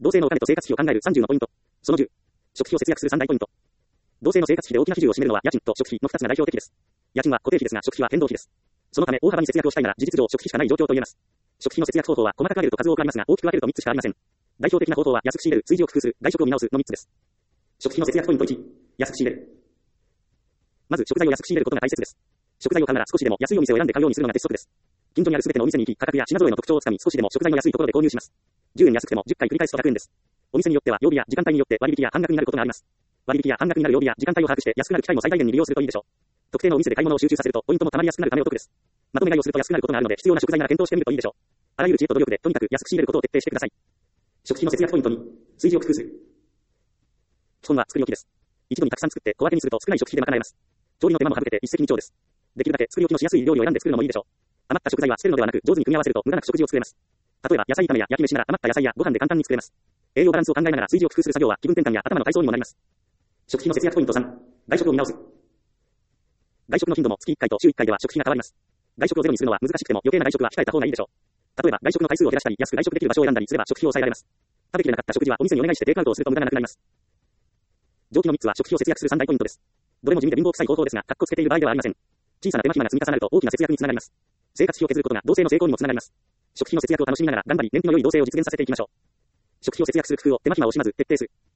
同性のお金と生活費を考える30のポイント。その10。食費を節約する3大ポイント。同性の生活費で大きな比重を占めるのは家賃と食費の2つが代表的です。家賃は固定費ですが食費は変動費です。そのため大幅に節約をしたいなら事実上食費しかない状況と言えます。食費の節約方法は細かく分けると数多くありますが大きく分けると3つしかありません。代表的な方法は安く仕入れる、炊事を工夫する、外食を見直すの3つです。食費の節約ポイント1。安く仕入れる。まず食材を安く仕入れることが大切です。食材を買うなら少しでも安いお店を選んで買うようにするのが鉄則です。近所にあるすべてのお店に行き価格や品揃えの特徴をつかみ少しでも食材の安いところで購入します。10円安くても10回繰り返すと100円です。お店によっては曜日や時間帯によって割引や半額になることがあります。割引や半額になる曜日や時間帯を把握して安くなる機会も最大限に利用するといいでしょう。特定のお店で買い物を集中させるとポイントも貯まりやすくなるためお得です。まとめ買いをすると安くなることがあるので必要な食材なら検討してみるといいでしょう。あらゆる知恵と努力でとにかく安く仕入れることを徹底してください。食費の節約ポイント2。炊事を工夫する。基本は作り置きです。一度にたくさん作って小分けにすると少ない食費で賄えます。調理の手間も省けて一石二鳥です。できるだけ作り置きのしやすい料理を選んで作るのもいいでしょう。余った食材は捨てるのではなく上手に組み合わせると無駄なく食事を作れます。例えば野菜炒めや焼き飯なら余った野菜やご飯で簡単に作れます。栄養バランスを考えながら炊事を工夫する作業は気分転換や頭の体操にもなります。食費の節約ポイント3。外食を見直す。外食の頻度も月1回と週1回では食費が変わります。外食をゼロにするのは難しくても余計な外食は控えた方がいいでしょう。例えば外食の回数を減らしたり安く外食できる場所を選んだりすれば食費を抑えられます。食べきれなかった食事はお店にお願いしてテイクアウトをすると無駄がなくなります。上記の3つは食費を節約する3大ポイントです。どれも地味で貧乏臭い方法ですが、カッコつけている場合ではありません。小さな手間暇が積み重なると大きな節約につながります。生活費を削ることが同性の成功にもつながります。食費の節約を楽しみながら頑張り燃費の良い同性を実現させていきましょう。食費を節約する工夫を手間暇を惜しまず徹底する。